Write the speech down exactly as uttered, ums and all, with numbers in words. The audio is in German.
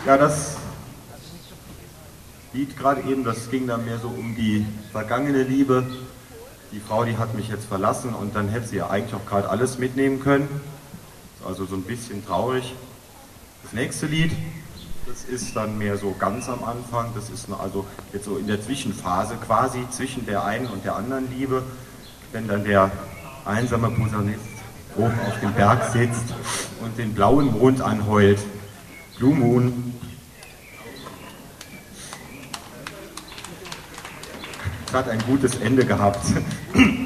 Ja, das Lied gerade eben, das ging dann mehr so um die vergangene Liebe. Die Frau, die hat mich jetzt verlassen und dann hätte sie ja eigentlich auch gerade alles mitnehmen können. Also so ein bisschen traurig. Das nächste Lied, das ist dann mehr so ganz am Anfang. Das ist also jetzt so in der Zwischenphase quasi zwischen der einen und der anderen Liebe, wenn dann der einsame Posaunist oben auf dem Berg sitzt und den blauen Mond anheult. Blue Moon. Es hat ein gutes Ende gehabt.